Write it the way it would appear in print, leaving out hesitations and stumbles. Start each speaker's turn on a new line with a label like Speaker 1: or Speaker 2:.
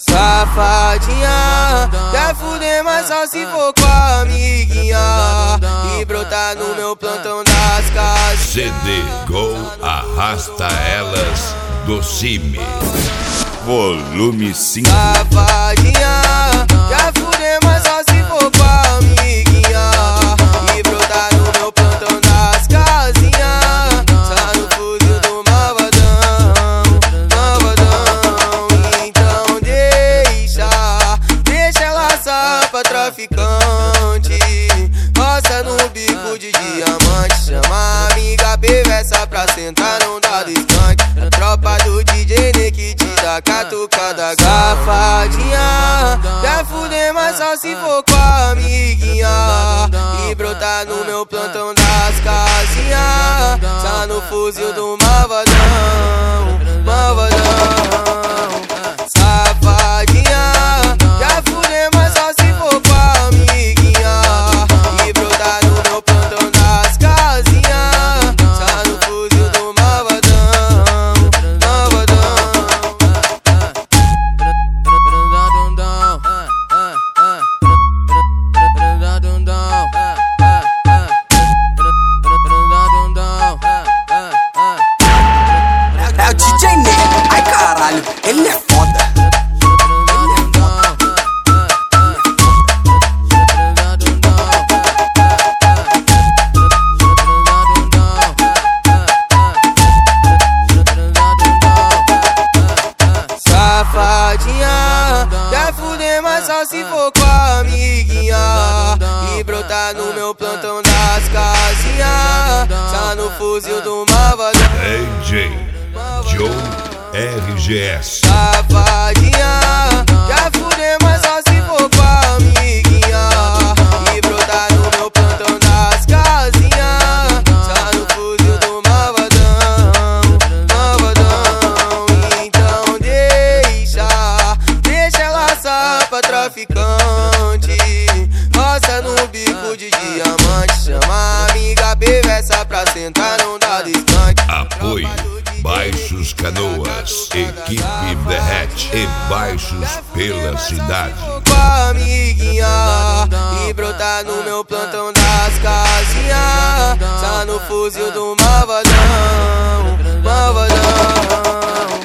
Speaker 1: Safadinha, quer fuder, mas só se for com a amiguinha e brotar no meu plantão das casas.
Speaker 2: CD Gol arrasta elas do CIMI. Volume 5.
Speaker 1: Safadinha, quer fuder, mas só se for com a amiguinha e brotar no meu plantão das casinhas. Só no fuzil do malvadão, malvadão. Então deixa ela assar pra traficante. Roça no bico de diamante. Chama a amiga perversa pra sentar, não dá do skunk. A tropa do DJ Nick te dá catucada. Safadinha, quer fuder, mas só se for com a amiguinha e brotar no meu plantão das casinhas. Só no fuzil do malvadão, malvadão. Safadinha, quer fuder, mas só se for com a amiguinha e brotar no meu plantão das casinhas. Só no fuzil do malvadão, malvadão.
Speaker 3: É o DJ Nego, ai caralho, ele é foda.
Speaker 1: Safadinha, quer fuder, mas só se for com a amiguinha e brotar no meu plantão das casinhas. Só no fuzil do malvadão.
Speaker 2: DJ Joe RGS.
Speaker 1: Safadinha, quer fuder, mas só se for com a amiguinha e brotar no meu plantão das casinhas. Só no fuzil do malvadão, malvadão. Então deixa ela assar pra traficante. Roça no bico de diamante. Chama a amiga perversa pra sentar, não dá do skunk.
Speaker 2: Apoio Baixos Canoas, equipe Derrete e Baixos pela cidade.
Speaker 1: Com a amiguinha e brotar no meu plantão das casinhas. Só no fuzil do malvadão, malvadão.